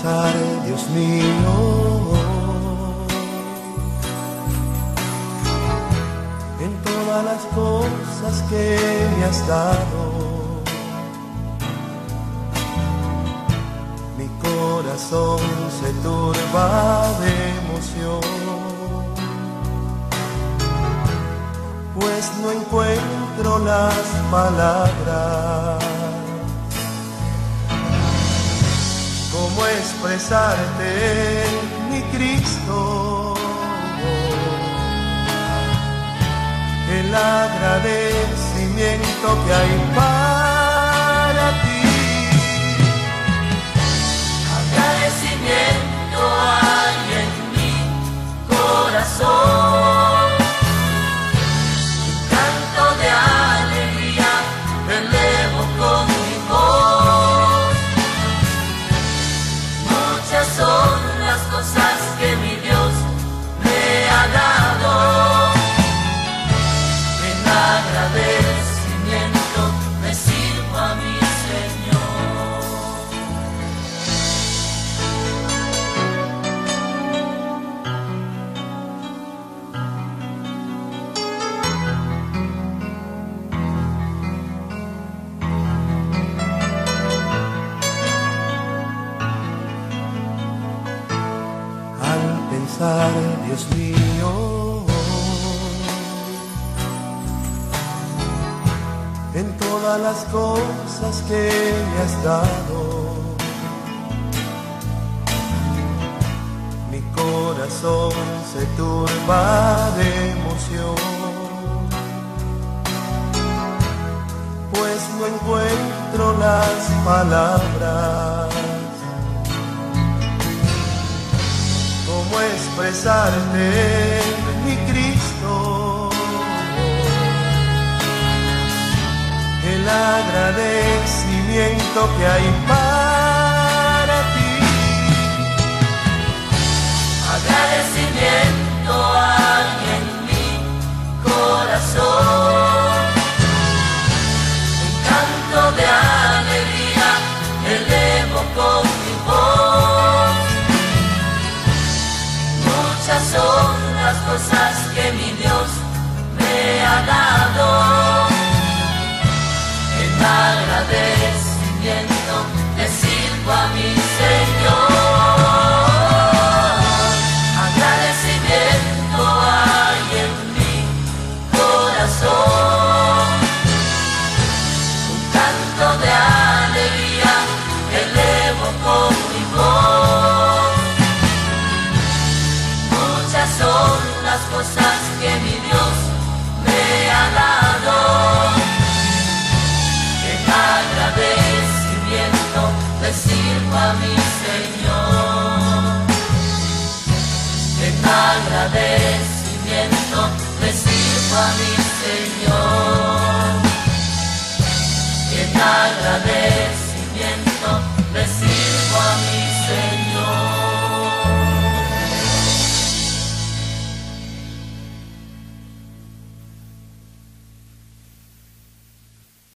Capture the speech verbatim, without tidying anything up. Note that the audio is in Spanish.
pensar, Dios mío, en todas las cosas que me has dado. Mi corazón se turba de emoción, pues no encuentro las palabras. ¿Cómo expresarte, mi Cristo, el agradecimiento que hay para ti? Agradecimiento hay en mi corazón, un canto de alegría elevo con mi voz. Muchas son las cosas que mi Dios me ha dado. En agradecimiento me sirvo a mi Señor. Al pensar, Dios mío, en todas las cosas que me has dado, mi corazón se turba de emoción, pues no encuentro las palabras. ¿Cómo expresarte, mi Cristo, el agradecimiento que hay para ti? Agradecimiento hay en mi corazón, un canto de alegría elevo con mi voz. Muchas son las cosas que mi Dios me ha dado. En agradecimiento te sirvo a mi Señor. Agradecimiento hay en mi corazón, un canto de alegría elevo con mi voz. Muchas son las cosas que mi Dios